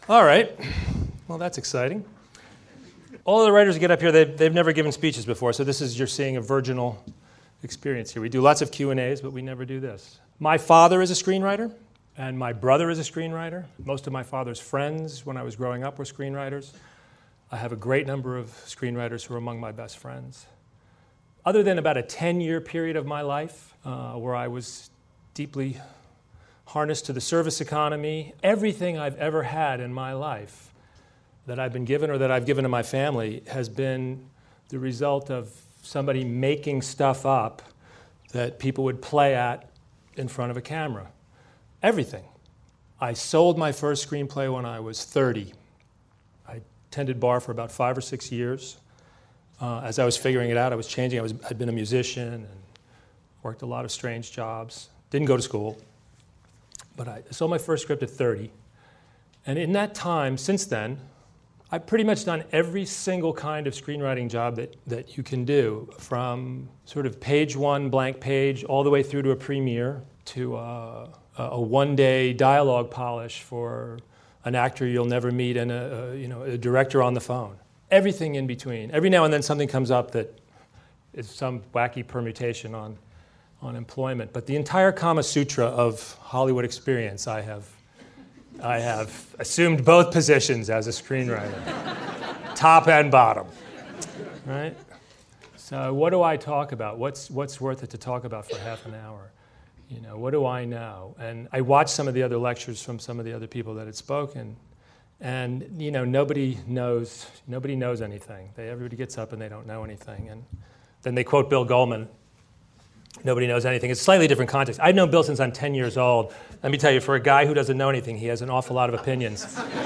All right. Well, that's exciting. All of the writers who get up here, they've never given speeches before, so you're seeing a virginal experience here. We do lots of Q&As, but we never do this. My father is a screenwriter, and my brother is a screenwriter. Most of my father's friends when I was growing up were screenwriters. I have a great number of screenwriters who are among my best friends. Other than about a 10-year period of my life where I was deeply harnessed to the service economy, everything I've ever had in my life that I've been given or that I've given to my family has been the result of somebody making stuff up that people would play at in front of a camera. Everything. I sold my first screenplay when I was 30. I attended bar for about 5 or 6 years. As I was figuring it out, I was changing. I'd been a musician and worked a lot of strange jobs. Didn't go to school. But I sold my first script at 30. And in that time, since then, I've pretty much done every single kind of screenwriting job that you can do, from sort of page one, blank page, all the way through to a premiere, to a one-day dialogue polish for an actor you'll never meet and a director on the phone. Everything in between. Every now and then something comes up that is some wacky permutation on employment. But the entire Kama Sutra of Hollywood experience, I have assumed both positions as a screenwriter, top and bottom, right? So what do I talk about? What's worth it to talk about for half an hour? What do I know? And I watched some of the other lectures from some of the other people that had spoken, and nobody knows anything. Everybody gets up and they don't know anything, and then they quote Bill Goldman. Nobody knows anything. It's a slightly different context. I've known Bill since I'm 10 years old. Let me tell you, for a guy who doesn't know anything, he has an awful lot of opinions.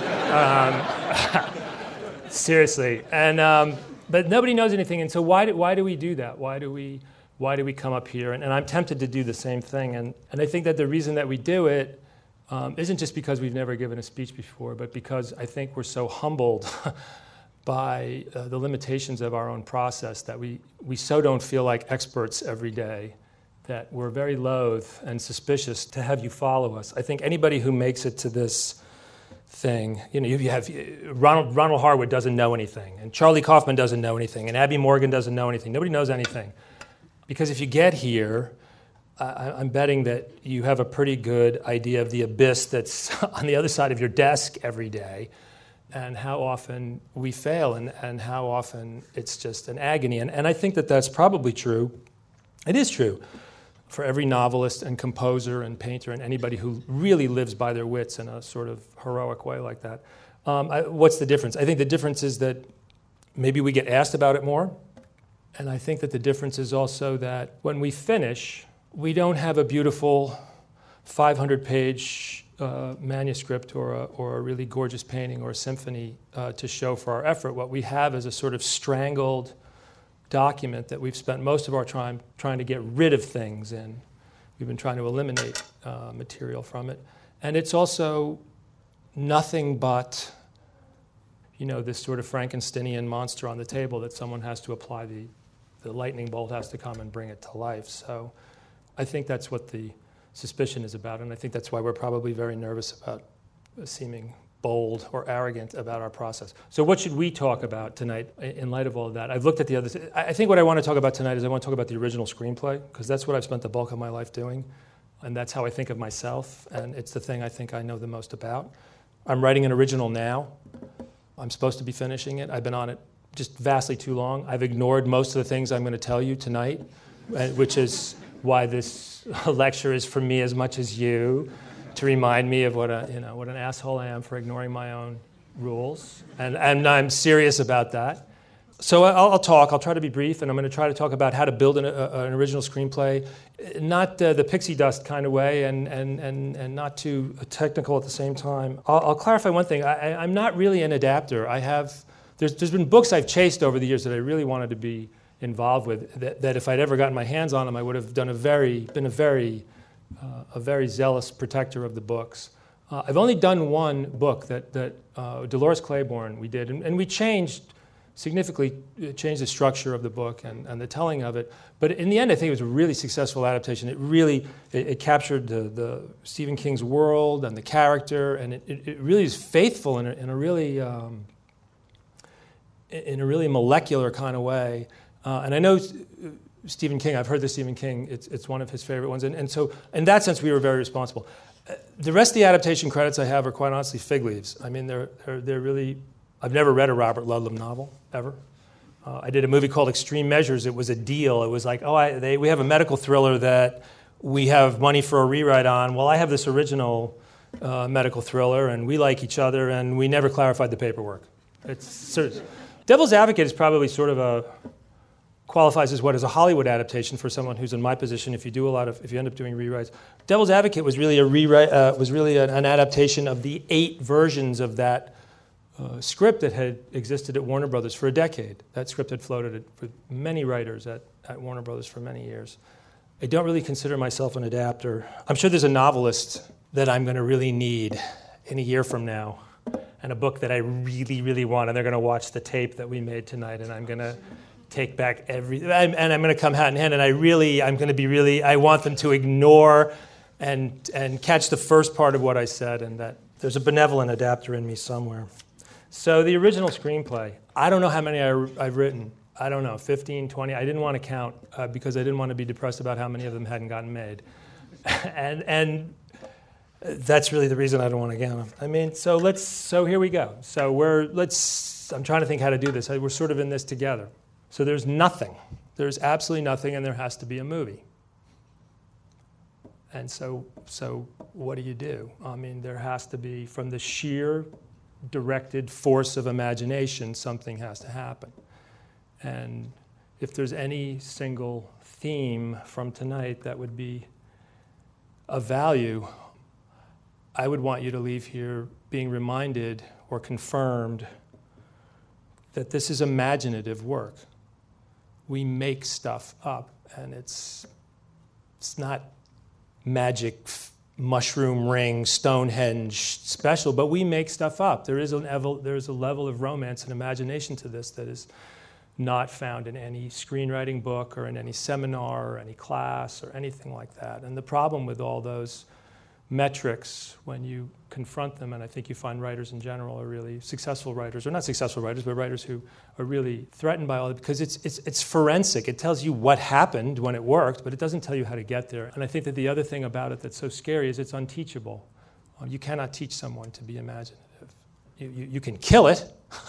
Seriously. But nobody knows anything, and so why do we do that? Why do we come up here? And I'm tempted to do the same thing. And I think that the reason that we do it isn't just because we've never given a speech before, but because I think we're so humbled by the limitations of our own process that we so don't feel like experts every day, that we're very loath and suspicious to have you follow us. I think anybody who makes it to this thing, you have Ronald Harwood doesn't know anything, and Charlie Kaufman doesn't know anything, and Abby Morgan doesn't know anything. Nobody knows anything. Because if you get here, I'm betting that you have a pretty good idea of the abyss that's on the other side of your desk every day, and how often we fail, and how often it's just an agony. And I think that that's probably true. It is true for every novelist and composer and painter and anybody who really lives by their wits in a sort of heroic way like that. What's the difference? I think the difference is that maybe we get asked about it more. And I think that the difference is also that when we finish, we don't have a beautiful 500-page manuscript or a really gorgeous painting or a symphony to show for our effort. What we have is a sort of strangled document that we've spent most of our time trying to get rid of things in. We've been trying to eliminate material from it. And it's also nothing but, this sort of Frankensteinian monster on the table that someone has to apply, the lightning bolt has to come and bring it to life. So I think that's what the suspicion is about, and I think that's why we're probably very nervous about seeming bold or arrogant about our process. So what should we talk about tonight in light of all of that? I've looked at the others. I think what I want to talk about tonight is I want to talk about the original screenplay, because that's what I've spent the bulk of my life doing, and that's how I think of myself, and it's the thing I think I know the most about. I'm writing an original now. I'm supposed to be finishing it. I've been on it just vastly too long. I've ignored most of the things I'm going to tell you tonight, which is why this lecture is for me as much as you, to remind me of what an asshole I am for ignoring my own rules, and I'm serious about that. So I'll try to be brief, and I'm going to try to talk about how to build an original screenplay, not the pixie dust kind of way, and not too technical at the same time. I'll clarify one thing. I'm not really an adapter. There's been books I've chased over the years that I really wanted to be involved with, that if I'd ever gotten my hands on them, I would have been a very zealous protector of the books. I've only done one book that Dolores Claiborne we did, and we changed significantly changed the structure of the book and the telling of it. But in the end, I think it was a really successful adaptation. It captured the Stephen King's world and the character, and it really is faithful in a really molecular kind of way. And I know Stephen King, I've heard the Stephen King, it's one of his favorite ones. And so in that sense, we were very responsible. The rest of the adaptation credits I have are quite honestly fig leaves. I mean, they're really, I've never read a Robert Ludlum novel, ever. I did a movie called Extreme Measures. It was a deal. It was like, we have a medical thriller that we have money for a rewrite on. Well, I have this original medical thriller, and we like each other, and we never clarified the paperwork. It's serious. Devil's Advocate is probably sort of qualifies as what is a Hollywood adaptation for someone who's in my position. If you end up doing rewrites, Devil's Advocate was really an adaptation of the 8 versions of that script that had existed at Warner Brothers for a decade. That script had floated with many writers at Warner Brothers for many years. I don't really consider myself an adapter. I'm sure there's a novelist that I'm going to really need in a year from now, and a book that I really, really want, and they're going to watch the tape that we made tonight, and I'm going to take back and I'm going to come hand in hand, and I want them to ignore and catch the first part of what I said, and that there's a benevolent adapter in me somewhere. So the original screenplay, I don't know how many I've written. I don't know, 15, 20. I didn't want to count because I didn't want to be depressed about how many of them hadn't gotten made. and that's really the reason I don't want to count them. I mean, so here we go. I'm trying to think how to do this. We're sort of in this together. So there's nothing. There's absolutely nothing, and there has to be a movie. And so what do? I mean, there has to be, from the sheer directed force of imagination, something has to happen. And if there's any single theme from tonight that would be of value, I would want you to leave here being reminded or confirmed that this is imaginative work. We make stuff up, and it's not magic mushroom ring, Stonehenge special, but we make stuff up. There is a level of romance and imagination to this that is not found in any screenwriting book or in any seminar or any class or anything like that. And the problem with all those metrics, when you confront them, and I think you find writers in general are really successful writers, or not successful writers, but writers who are really threatened by all it, because it's forensic. It tells you what happened when it worked, but it doesn't tell you how to get there. And I think that the other thing about it that's so scary is it's unteachable. You cannot teach someone to be imaginative. You can kill it,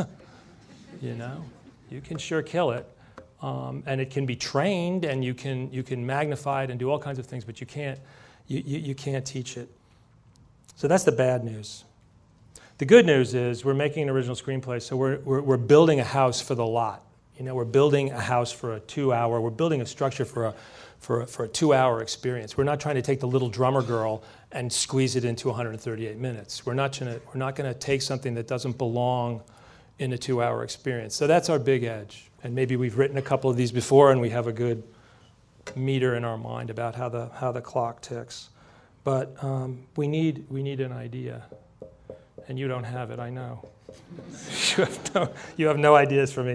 you can sure kill it, and it can be trained, and you can magnify it and do all kinds of things, but you can't teach it. So that's the bad news. The good news is we're making an original screenplay, so we're building a house for the lot. We're building a house for a 2-hour. We're building a structure for a 2-hour experience. We're not trying to take The Little Drummer Girl and squeeze it into 138 minutes. We're not going to take something that doesn't belong in a 2-hour experience. So that's our big edge. And maybe we've written a couple of these before, and we have a good meter in our mind about how the clock ticks. But we need an idea, and you don't have it, I know. You have no ideas for me.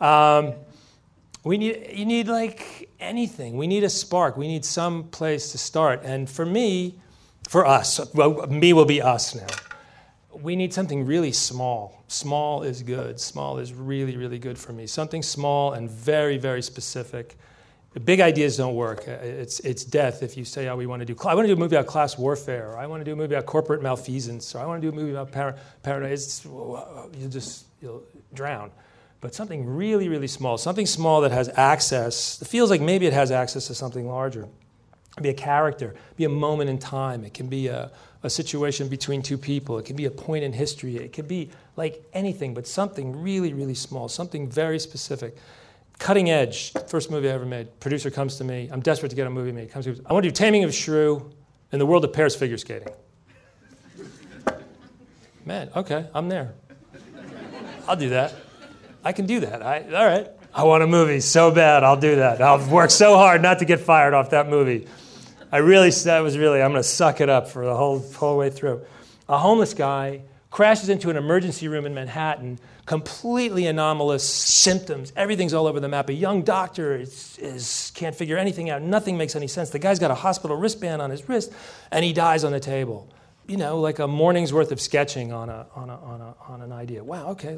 You need like anything. We need a spark. We need some place to start. And for us, me will be us now. We need something really small. Small is good. Small is really, really good for me. Something small and very, very specific. Big ideas don't work. It's death if you say, I want to do a movie about class warfare, or I want to do a movie about corporate malfeasance, or I want to do a movie about paradise. You'll drown. But something really, really small, something small that has access, it feels like maybe it has access to something larger. It can be a character, it can be a moment in time, it can be a situation between two people, it can be a point in history, it could be like anything, but something really, really small, something very specific. Cutting edge, first movie I ever made. Producer comes to me. I'm desperate to get a movie made. I want to do Taming of the Shrew in the world of pairs figure skating. Man, okay, I'm there. I'll do that. I can do that. All right. I want a movie so bad. I'll do that. I'll work so hard not to get fired off that movie. I'm going to suck it up for the whole way through. A homeless guy crashes into an emergency room in Manhattan, completely anomalous symptoms. Everything's all over the map. A young doctor can't figure anything out. Nothing makes any sense. The guy's got a hospital wristband on his wrist, and he dies on the table. You know, like a morning's worth of sketching on an idea. Wow, okay,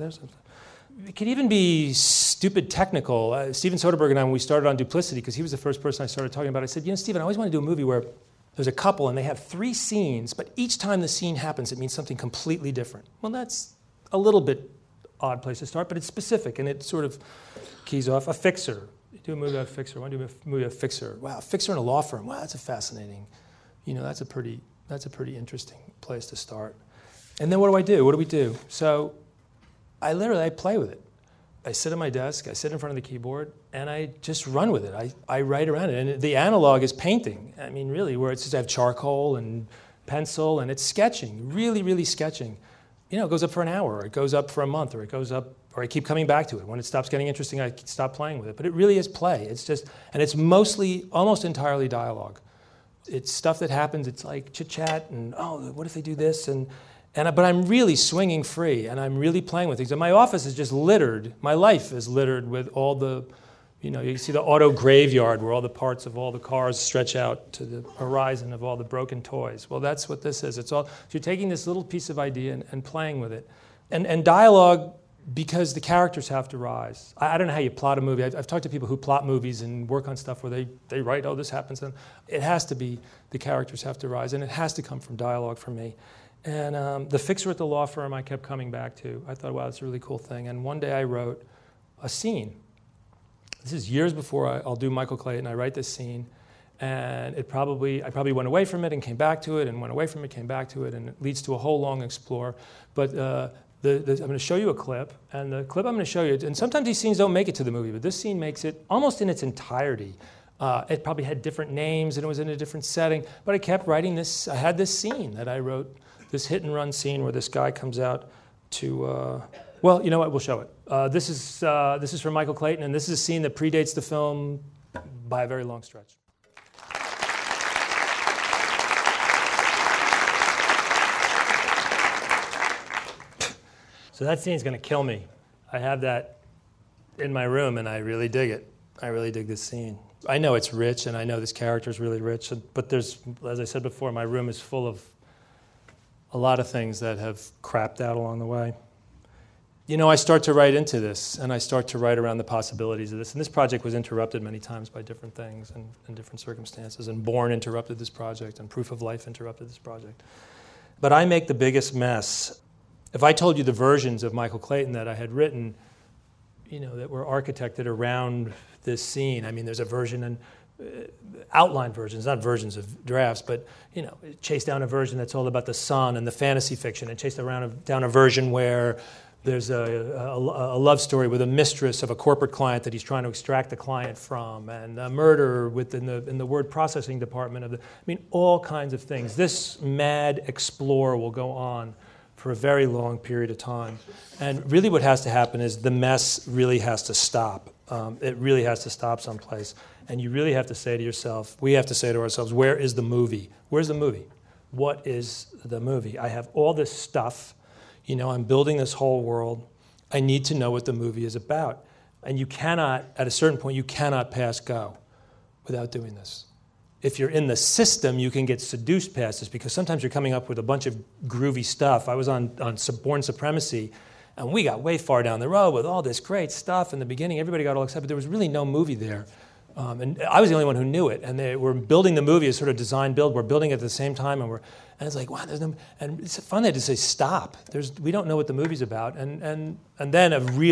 it could even be stupid technical. Steven Soderbergh and I, when we started on Duplicity, because he was the first person I started talking about, I said, Steven, I always want to do a movie where there's a couple and they have 3 scenes, but each time the scene happens, it means something completely different. Well, that's a little bit odd place to start, but it's specific, and it sort of keys off. A fixer. You do a movie about a fixer. I want to do a movie about a fixer. Wow, a fixer in a law firm. Wow, that's a fascinating, that's a pretty interesting place to start. And then what do? What do we do? So I play with it. I sit at my desk, I sit in front of the keyboard, and I just run with it. I write around it. And the analog is painting. I mean, really, where it's just I have charcoal and pencil, and it's sketching, really, really sketching. It goes up for an hour, or it goes up for a month, or it goes up, or I keep coming back to it. When it stops getting interesting, I stop playing with it. But it really is play. It's just, and it's mostly, almost entirely dialogue. It's stuff that happens. It's like chit-chat, and, what if they do this? But I'm really swinging free, and I'm really playing with things. And my office is just littered. My life is littered with all the, you see the auto graveyard where all the parts of all the cars stretch out to the horizon of all the broken toys. Well, that's what this is. It's all, so you're taking this little piece of idea and playing with it. And dialogue, because the characters have to rise. I don't know how you plot a movie. I've talked to people who plot movies and work on stuff where they write, this happens. And it has to be, the characters have to rise, and it has to come from dialogue for me. And the fixer at the law firm I kept coming back to. I thought, wow, that's a really cool thing. And one day I wrote a scene. This is years before I'll do Michael Clayton. I write this scene, and I probably went away from it and came back to it, and went away from it, came back to it, and it leads to a whole long explore. But I'm going to show you a clip, and the clip I'm going to show you, and sometimes these scenes don't make it to the movie, but this scene makes it almost in its entirety. It probably had different names, and it was in a different setting, but I kept writing this. I had this scene that I wrote, this hit-and-run scene where this guy comes out to, well, you know what, we'll show it. This is from Michael Clayton, and this is a scene that predates the film by a very long stretch. So that scene's going to kill me. I have that in my room, and I really dig it. I really dig this scene. I know it's rich, and I know this character is really rich, but there's, as I said before, my room is full of a lot of things that have crapped out along the way. I start to write into this, and I start to write around the possibilities of this. And this project was interrupted many times by different things and different circumstances. And Bourne interrupted this project, and Proof of Life interrupted this project. But I make the biggest mess. If I told you the versions of Michael Clayton that I had written, that were architected around this scene. I mean, there's a version and outline versions, not versions of drafts, but chase down a version that's all about the sun and the fantasy fiction, and chase down a version where there's a love story with a mistress of a corporate client that he's trying to extract the client from, and a murder in the word processing department all kinds of things. This mad explore will go on for a very long period of time. And really what has to happen is the mess really has to stop. It really has to stop someplace. And you really have to say to yourself, we have to say to ourselves, where is the movie? Where's the movie? What is the movie? I have all this stuff. I'm building this whole world. I need to know what the movie is about. And you cannot, at a certain point, you cannot pass go without doing this. If you're in the system, you can get seduced past this, because sometimes you're coming up with a bunch of groovy stuff. I was on Bourne Supremacy, and we got way far down the road with all this great stuff. In the beginning, everybody got all excited, but there was really no movie there. And I was the only one who knew it. And they were building the movie as sort of design build. We're building it at the same time, and it's like, wow, there's no. And it's fun to say, stop. We don't know what the movie's about. And then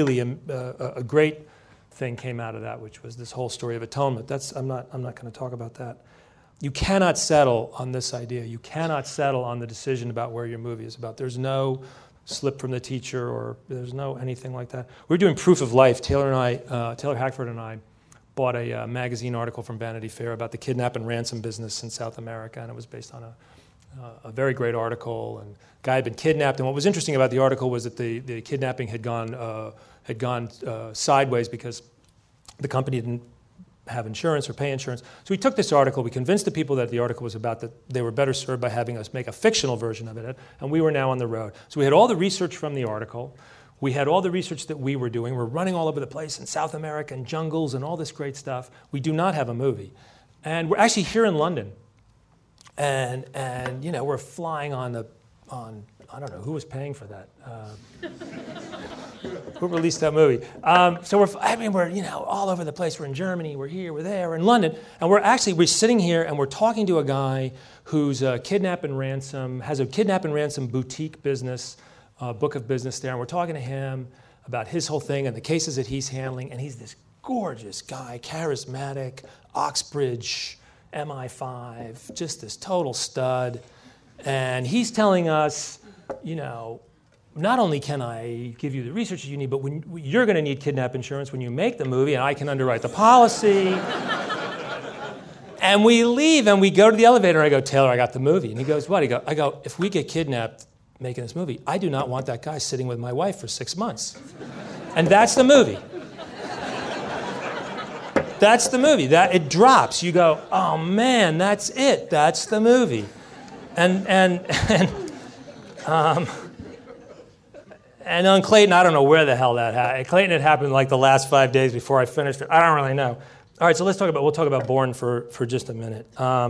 a great thing came out of that, which was this whole story of atonement. I'm not going to talk about that. You cannot settle on this idea. You cannot settle on the decision about where your movie is about. There's no slip from the teacher, or there's no anything like that. We're doing Proof of Life. Taylor Hackford and I bought a magazine article from Vanity Fair about the kidnap and ransom business in South America, and it was based on a very great article. And the guy had been kidnapped, and what was interesting about the article was that the kidnapping had gone sideways because the company didn't have insurance or pay insurance. So we took this article, we convinced the people that the article was about, that they were better served by having us make a fictional version of it, and we were now on the road. So we had all the research from the article, we had all the research that we were doing, we're running all over the place in South America and jungles and all this great stuff. We do not have a movie. And we're actually here in London, and we're flying on I don't know, who was paying for that? Who released that movie? So we're all over the place. We're in Germany, we're here, we're there, we're in London, and we're sitting here and we're talking to a guy who's has a kidnap and ransom boutique business, book of business there, and we're talking to him about his whole thing and the cases that he's handling, and he's this gorgeous guy, charismatic, Oxbridge, MI5, just this total stud, and he's telling us, not only can I give you the research you need, but you're going to need kidnap insurance when you make the movie, and I can underwrite the policy. And we leave, and we go to the elevator, and I go, Taylor, I got the movie. And he goes, what? I go, if we get kidnapped making this movie, I do not want that guy sitting with my wife for 6 months. And that's the movie. That's the movie. It drops. You go, oh, man, that's it. That's the movie. And on Clayton, I don't know where the hell that happened. Clayton had happened like the last 5 days before I finished it. I don't really know. All right, so we'll talk about Bourne for just a minute.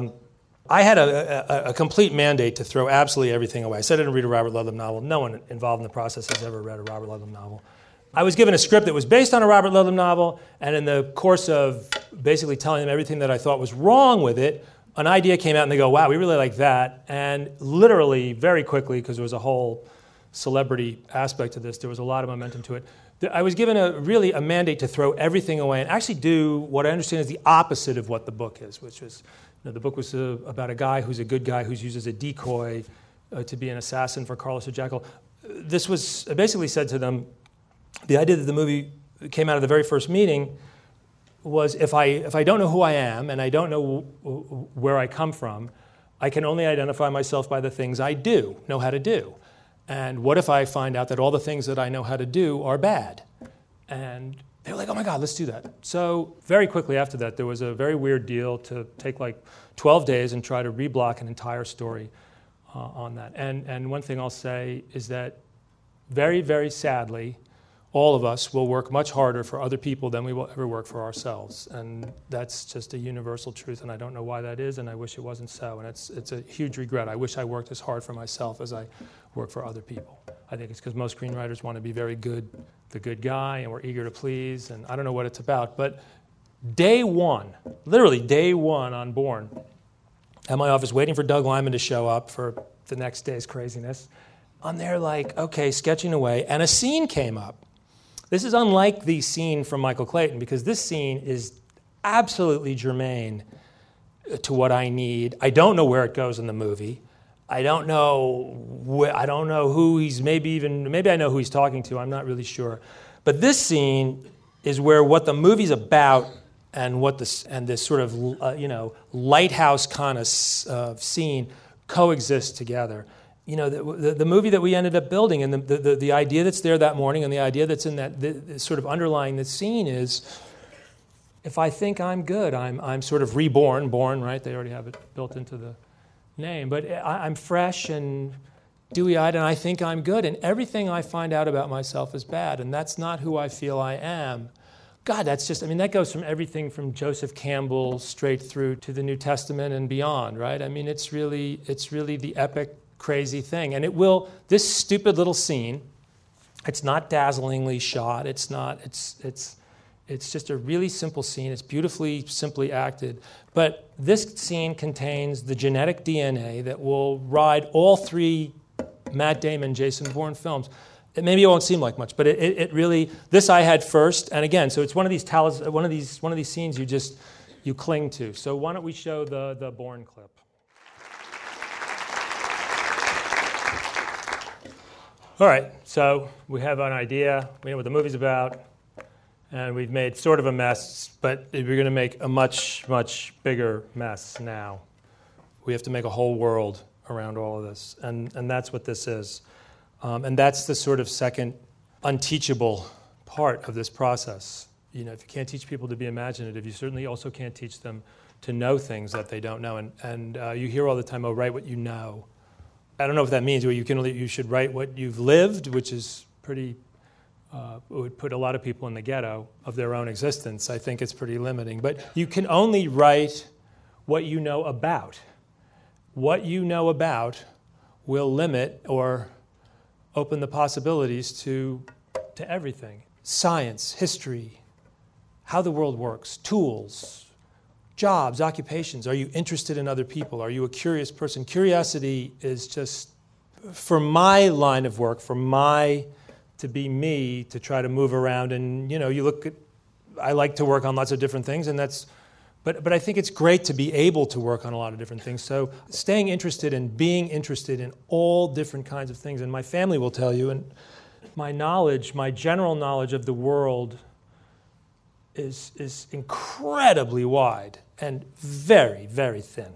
I had a complete mandate to throw absolutely everything away. I said I didn't read a Robert Ludlum novel. No one involved in the process has ever read a Robert Ludlum novel. I was given a script that was based on a Robert Ludlum novel, and in the course of basically telling them everything that I thought was wrong with it, an idea came out and they go, wow, we really like that. And literally, very quickly, because there was a whole celebrity aspect to this, there was a lot of momentum to it. I was given a mandate to throw everything away and actually do what I understand is the opposite of what the book is, which was, the book was about a guy who's a good guy who's used as a decoy to be an assassin for Carlos O'Jackal. This was basically said to them, the idea that the movie came out of the very first meeting was if I don't know who I am and I don't know where I come from, I can only identify myself by the things I know how to do. And what if I find out that all the things that I know how to do are bad? And they were like, oh my God, let's do that. So very quickly after that, there was a very weird deal to take like 12 days and try to reblock an entire story on that. And one thing I'll say is that very, very sadly, all of us will work much harder for other people than we will ever work for ourselves. And that's just a universal truth, and I don't know why that is, and I wish it wasn't so. And it's a huge regret. I wish I worked as hard for myself as I work for other people. I think it's because most screenwriters want to be very good, the good guy, and we're eager to please, and I don't know what it's about. But day one, literally day one on Bourne, at my office waiting for Doug Liman to show up for the next day's craziness, I'm there like, okay, sketching away, and a scene came up. This is unlike the scene from Michael Clayton because this scene is absolutely germane to what I need. I don't know where it goes in the movie. I don't know who he's maybe I know who he's talking to. I'm not really sure. But this scene is where what the movie's about and this sort of lighthouse kind of scene coexist together. The movie that we ended up building and the idea that's there that morning and the idea that's in that sort of underlying the scene is, if I think I'm good, I'm sort of reborn, born, right? They already have it built into the name. But I'm fresh and dewy-eyed and I think I'm good. And everything I find out about myself is bad. And that's not who I feel I am. God, that goes from everything from Joseph Campbell straight through to the New Testament and beyond, right? I mean, it's really the epic crazy thing. And this stupid little scene, it's not dazzlingly shot, it's just a really simple scene, it's beautifully, simply acted, but this scene contains the genetic DNA that will ride all three Matt Damon, Jason Bourne films. Maybe it won't seem like much, but it really, this I had first, and again, so it's one of these scenes you cling to. So why don't we show the Bourne clip? All right, so we have an idea, we know what the movie's about, and we've made sort of a mess, but we're going to make a much, much bigger mess now. We have to make a whole world around all of this, and that's what this is. And that's the sort of second unteachable part of this process. if you can't teach people to be imaginative, you certainly also can't teach them to know things that they don't know. And you hear all the time, write what you know. I don't know if that means you should write what you've lived, which is pretty, would put a lot of people in the ghetto of their own existence. I think it's pretty limiting. But you can only write what you know about. What you know about will limit or open the possibilities to everything. Science, history, how the world works, tools, jobs, occupations. Are you interested in other people? Are you a curious person? Curiosity is just, for my line of work, to be me, to try to move around. And, I like to work on lots of different things, and but I think it's great to be able to work on a lot of different things. So staying interested and being interested in all different kinds of things. And my family will tell you, and my general knowledge of the world is incredibly wide and very, very thin.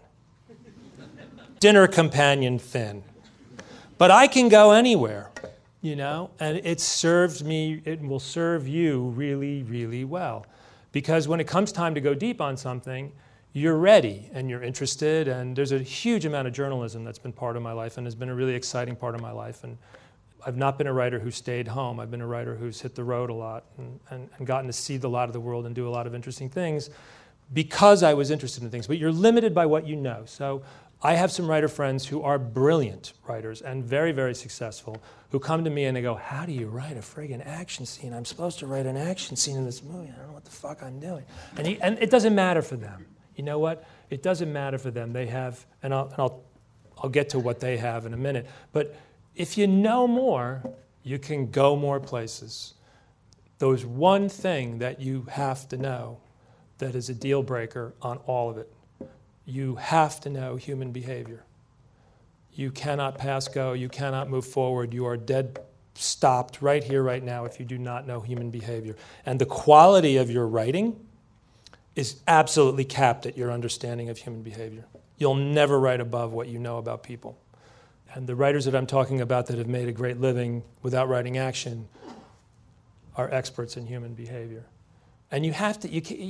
Dinner companion thin. But I can go anywhere, and it served me, it will serve you really, really well. Because when it comes time to go deep on something, you're ready and you're interested, and there's a huge amount of journalism that's been part of my life and has been a really exciting part of my life. And I've not been a writer who stayed home. I've been a writer who's hit the road a lot and gotten to see a lot of the world and do a lot of interesting things because I was interested in things. But you're limited by what you know. So I have some writer friends who are brilliant writers and very, very successful who come to me and they go, how do you write a friggin' action scene? I'm supposed to write an action scene in this movie. I don't know what the fuck I'm doing. And it doesn't matter for them. You know what? It doesn't matter for them. They have, and I'll get to what they have in a minute. But if you know more, you can go more places. There's one thing that you have to know that is a deal breaker on all of it. You have to know human behavior. You cannot pass go. You cannot move forward. You are dead stopped right here, right now, if you do not know human behavior. And the quality of your writing is absolutely capped at your understanding of human behavior. You'll never write above what you know about people. And the writers that I'm talking about that have made a great living without writing action are experts in human behavior. And you have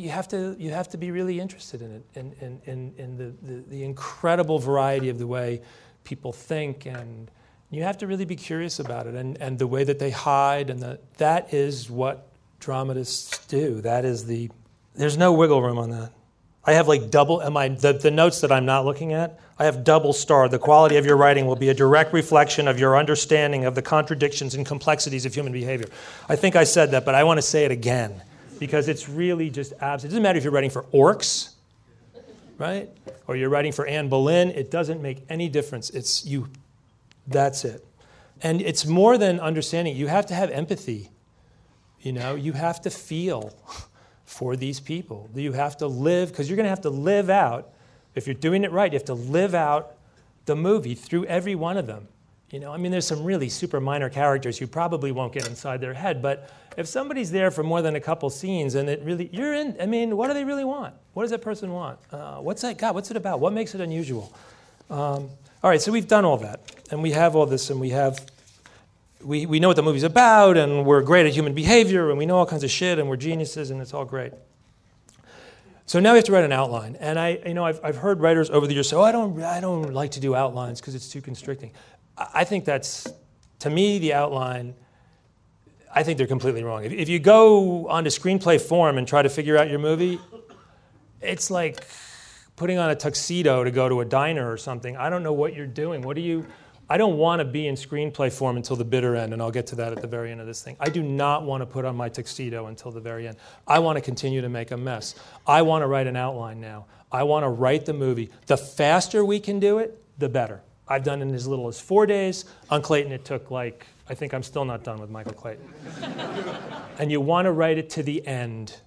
to be really interested in it, in the incredible variety of the way people think, and you have to really be curious about it, and the way that they hide, and that is what dramatists do. There's no wiggle room on that. I have the notes that I'm not looking at, I have double starred. The quality of your writing will be a direct reflection of your understanding of the contradictions and complexities of human behavior. I think I said that, but I want to say it again, because it's really just absolute. It doesn't matter if you're writing for orcs, right? Or you're writing for Anne Boleyn. It doesn't make any difference. It's you. That's it. And it's more than understanding. You have to have empathy. You have to feel for these people. You have to live, because you're going to have to live out. If you're doing it right, you have to live out the movie through every one of them. There's some really super minor characters who probably won't get inside their head, but if somebody's there for more than a couple scenes and you're in, what do they really want? What does that person want? What's that got? What's it about? What makes it unusual? All right, so we've done all that, and we have all this, and we know what the movie's about, and we're great at human behavior, and we know all kinds of shit, and we're geniuses, and it's all great. So now we have to write an outline, and I've heard writers over the years say, I don't like to do outlines because it's too constricting. I think to me, the outline, I think they're completely wrong. If you go onto Screenplay Forum and try to figure out your movie, it's like putting on a tuxedo to go to a diner or something. I don't know what you're doing. I don't want to be in Screenplay Forum until the bitter end, and I'll get to that at the very end of this thing. I do not want to put on my tuxedo until the very end. I want to continue to make a mess. I want to write an outline now. I want to write the movie. The faster we can do it, the better. I've done it in as little as 4 days. On Clayton, it took I think I'm still not done with Michael Clayton. And you want to write it to the end.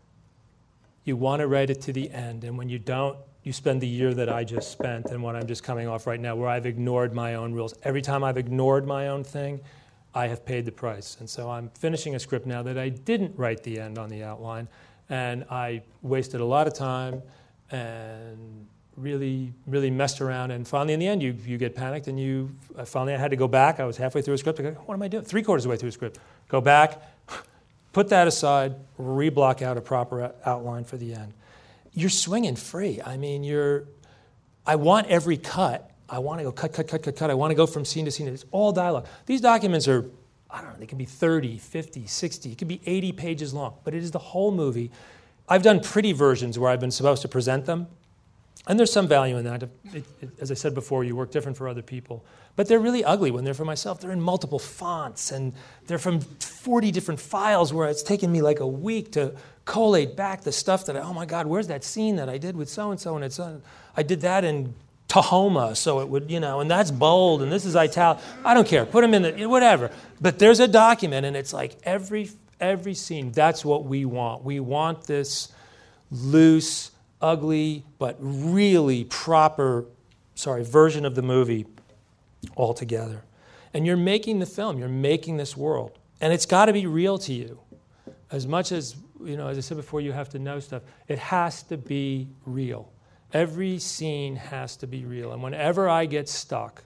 You want to write it to the end. And when you don't, you spend the year that I just spent and what I'm just coming off right now, where I've ignored my own rules. Every time I've ignored my own thing, I have paid the price. And so I'm finishing a script now that I didn't write the end on the outline. And I wasted a lot of time and really, really messed around, and finally in the end you get panicked, and I had to go back. I was halfway through a script. I go, what am I doing? 3/4 of the way through a script. Go back, Put that aside, reblock out a proper outline for the end. You're swinging free. I mean, I want every cut. I want to go cut. I want to go from scene to scene. It's all dialogue. These documents are, I don't know, they can be 30, 50, 60. It could be 80 pages long, but it is the whole movie. I've done pretty versions where I've been supposed to present them, and there's some value in that. As I said before, you work different for other people. But they're really ugly when they're for myself. They're in multiple fonts, and they're from 40 different files where it's taken me like a week to collate back the stuff that, oh my God, where's that scene that I did with so-and-so? And I did that in Tahoma, so it would, and that's bold, and this is italic. I don't care. Put them in whatever. But there's a document, and it's like every scene. That's what we want. We want this loose, ugly, but really proper, version of the movie all together. And you're making the film. You're making this world. And it's got to be real to you. As much as, as I said before, you have to know stuff. It has to be real. Every scene has to be real. And whenever I get stuck,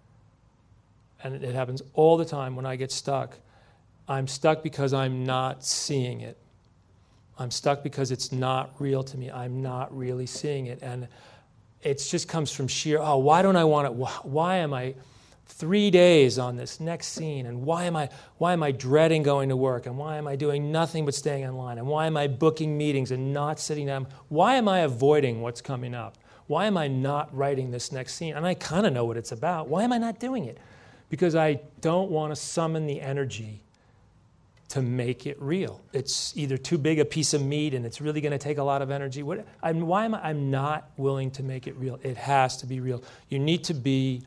and it happens all the time when I get stuck, I'm stuck because I'm not seeing it. I'm stuck because it's not real to me. I'm not really seeing it. And it just comes from sheer, why don't I want it? Why am I 3 days on this next scene? And why am I dreading going to work? And why am I doing nothing but staying in line? And why am I booking meetings and not sitting down? Why am I avoiding what's coming up? Why am I not writing this next scene? And I kind of know what it's about. Why am I not doing it? Because I don't want to summon the energy to make it real. It's either too big a piece of meat and it's really going to take a lot of energy. I'm not willing to make it real. It has to be real. You need to be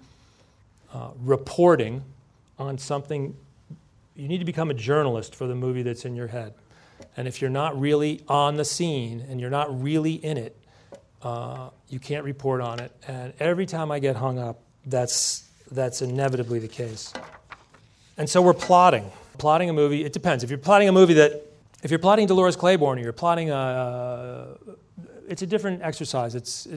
reporting on something. You need to become a journalist for the movie that's in your head. And if you're not really on the scene and you're not really in it, you can't report on it. And every time I get hung up, that's inevitably the case. And so we're plotting. Plotting a movie, it depends. If you're plotting Dolores Claiborne, or you're plotting it's a different exercise.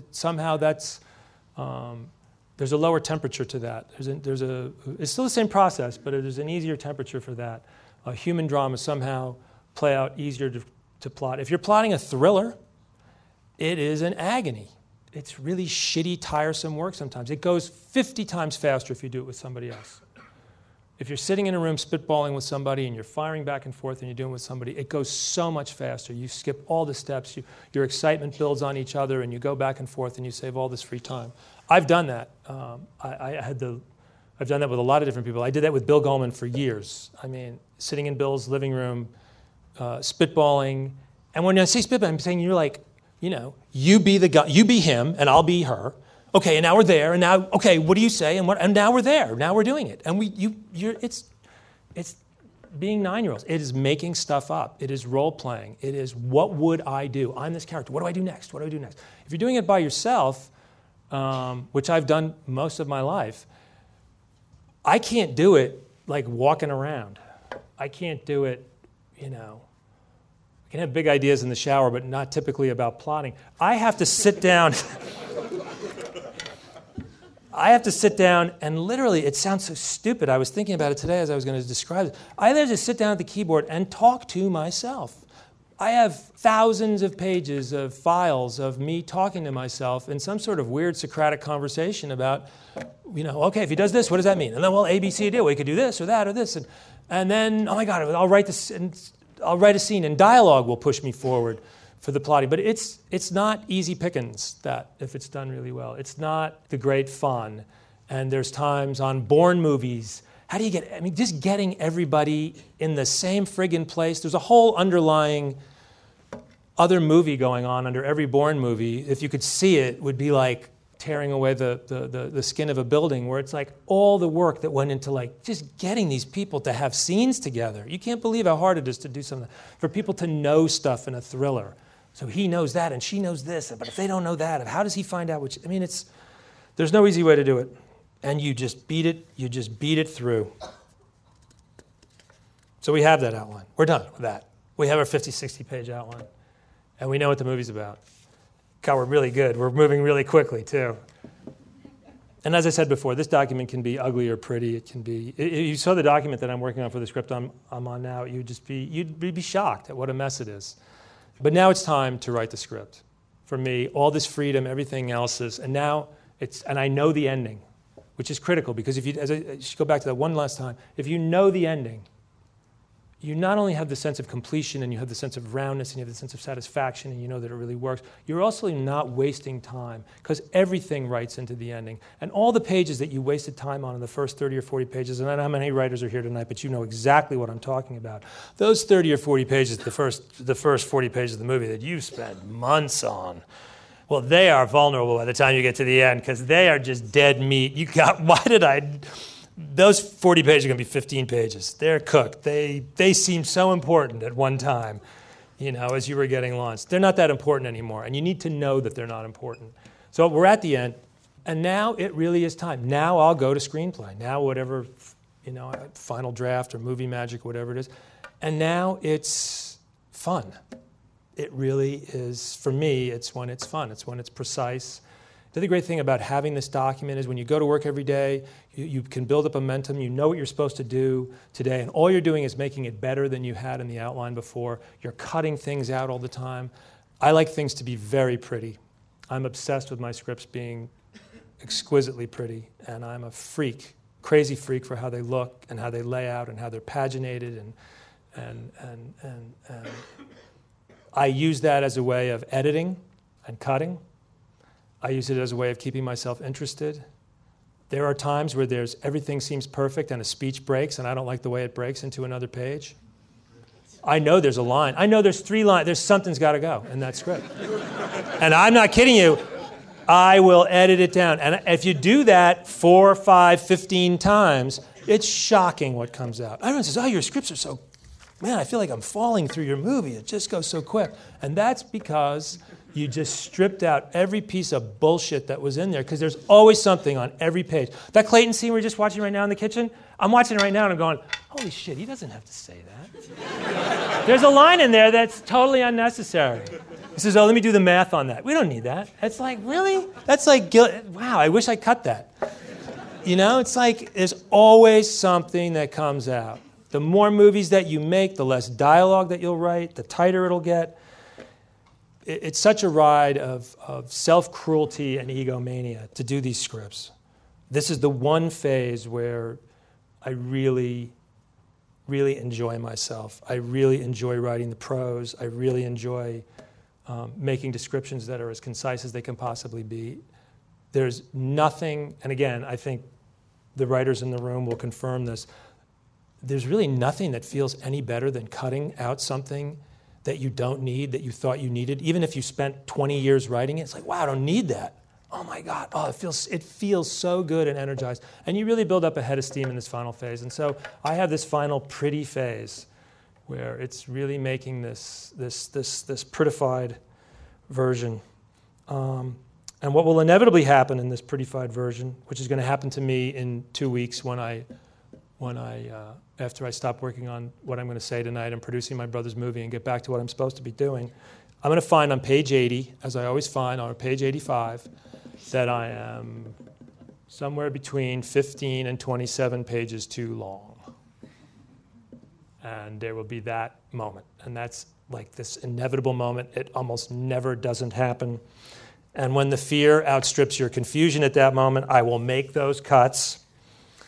There's a lower temperature to that. It's still the same process, but there's an easier temperature for that. Human dramas somehow play out easier to plot. If you're plotting a thriller, it is an agony. It's really shitty, tiresome work sometimes. It goes 50 times faster if you do it with somebody else. If you're sitting in a room spitballing with somebody and you're firing back and forth and you're doing it with somebody, it goes so much faster. You skip all the steps. Your excitement builds on each other and you go back and forth and you save all this free time. I've done that. I've done that with a lot of different people. I did that with Bill Goldman for years. I mean, sitting in Bill's living room, spitballing. And when I say spitballing, I'm saying you're like, you be the guy, you be him, and I'll be her. Okay, and now we're there, and now, okay, what do you say? And now we're there. Now we're doing it. And it's being 9-year-olds. It is making stuff up. It is role-playing. It is, what would I do? I'm this character. What do I do next? What do I do next? If you're doing it by yourself, which I've done most of my life, I can't do it like walking around. I can't do it, I can have big ideas in the shower, but not typically about plotting. I have to sit down. And literally, it sounds so stupid. I was thinking about it today as I was going to describe it. I had to sit down at the keyboard and talk to myself. I have thousands of pages of files of me talking to myself in some sort of weird Socratic conversation about, okay, if he does this, what does that mean? And then, well, A, B, C, D, we could do this or that or this. And then, oh my God, I'll write this, and I'll write a scene, and dialogue will push me forward for the plotting. But it's not easy pickings, that, if it's done really well. It's not the great fun. And there's times on Bourne movies, how do you just getting everybody in the same friggin' place. There's a whole underlying other movie going on under every Bourne movie. If you could see it, would be like tearing away the skin of a building, where it's like all the work that went into like just getting these people to have scenes together. You can't believe how hard it is to do something. For people to know stuff in a thriller. So he knows that and she knows this, but if they don't know that, how does he find out which? There's no easy way to do it. And you just beat it through. So we have that outline. We're done with that. We have our 50, 60-page outline. And we know what the movie's about. God, we're really good. We're moving really quickly, too. And as I said before, this document can be ugly or pretty. It can be. If you saw the document that I'm working on for the script I'm on now, you'd be shocked at what a mess it is. But now it's time to write the script. For me, all this freedom, everything else is, and I know the ending, which is critical because if you, as I should go back to that one last time, if you know the ending, you not only have the sense of completion and you have the sense of roundness and you have the sense of satisfaction and you know that it really works, you're also not wasting time because everything writes into the ending. And all the pages that you wasted time on in the first 30 or 40 pages, and I don't know how many writers are here tonight, but you know exactly what I'm talking about. Those 30 or 40 pages, the first 40 pages of the movie that you spent months on, well, they are vulnerable by the time you get to the end because they are just dead meat. Those 40 pages are going to be 15 pages. They're cooked. They seemed so important at one time, as you were getting launched. They're not that important anymore, and you need to know that they're not important. So we're at the end, and now it really is time. Now I'll go to screenplay. Now whatever, final draft or movie magic, whatever it is. And now it's fun. It really is, for me, it's when it's fun. It's when it's precise. The other great thing about having this document is when you go to work every day, you can build up momentum, you know what you're supposed to do today, and all you're doing is making it better than you had in the outline before. You're cutting things out all the time. I like things to be very pretty. I'm obsessed with my scripts being exquisitely pretty, and I'm a freak, crazy freak for how they look and how they lay out and how they're paginated, and I use that as a way of editing and cutting. I use it as a way of keeping myself interested. There are times where everything seems perfect and a speech breaks and I don't like the way it breaks into another page. I know there's a line. I know there's 3 lines. There's something's got to go in that script. And I'm not kidding you. I will edit it down. And if you do that 4, 5, 15 times, it's shocking what comes out. Everyone says, your scripts are so, man, I feel like I'm falling through your movie. It just goes so quick. And that's because you just stripped out every piece of bullshit that was in there because there's always something on every page. That Clayton scene we're just watching right now in the kitchen, I'm watching it right now and I'm going, holy shit, he doesn't have to say that. There's a line in there that's totally unnecessary. He says, let me do the math on that. We don't need that. It's like, really? That's like, wow, I wish I cut that. It's like there's always something that comes out. The more movies that you make, the less dialogue that you'll write, the tighter it'll get. It's such a ride of self-cruelty and egomania to do these scripts. This is the one phase where I really, really enjoy myself. I really enjoy writing the prose. I really enjoy making descriptions that are as concise as they can possibly be. There's nothing, and again, I think the writers in the room will confirm this, there's really nothing that feels any better than cutting out something that you don't need, that you thought you needed. Even if you spent 20 years writing it, it's like, wow, I don't need that. Oh my God, it feels so good and energized. And you really build up a head of steam in this final phase. And so I have this final pretty phase where it's really making this prettified version. And what will inevitably happen in this prettified version, which is going to happen to me in 2 weeks when after I stop working on what I'm going to say tonight and producing my brother's movie and get back to what I'm supposed to be doing, I'm going to find on page 80, as I always find on page 85, that I am somewhere between 15 and 27 pages too long. And there will be that moment. And that's like this inevitable moment. It almost never doesn't happen. And when the fear outstrips your confusion at that moment, I will make those cuts.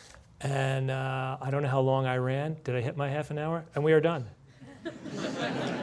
And I don't know how long I ran. Did I hit my half an hour? And we are done.